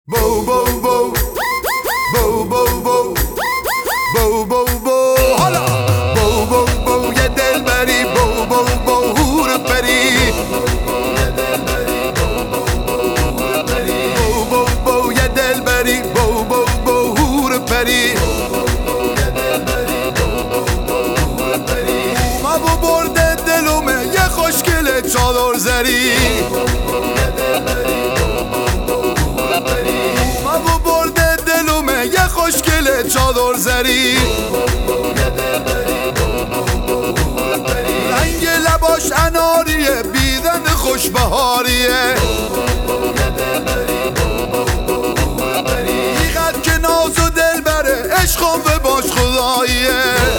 بو بو بو بو بو بو بو بو بو حالا بو بو بو یه دل بری بو بو بو هور پری بو بو بو یه دل بری بو بو بو هور پری ما بو برده دلومه یه خوشگله چادر زری ما بو برده دلومه یه خوشگله چادر زری رنگ لباش اناریه بیدن خوش بهاریه اینقدر که ناز و دل بره عشقم به باش خداییه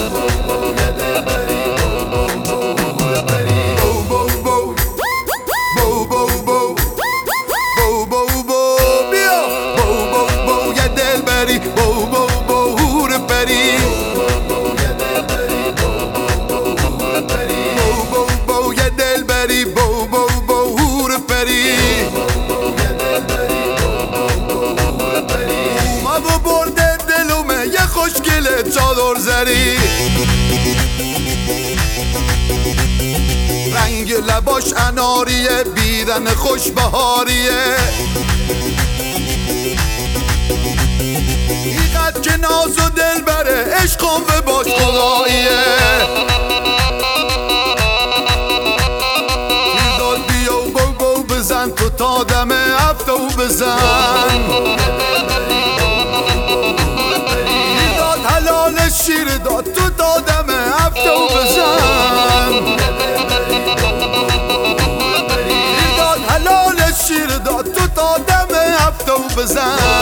بو بو بو هور پری بو بو بو یه دل بری بو بو بو هور پری ما بو برده دلومه یه خوشگله چادر زری رنگ لباش اناریه بیدن خوش بهاریه اینقدر که ناز و دل بره عشقم به باش خداییه پیرداد بیا و بو بو بزن تو تا دم هفته و بزن پیرداد حلال شیر داد تو تا دم هفته و بزن پیرداد حلال شیر داد تو تا دم هفته و بزن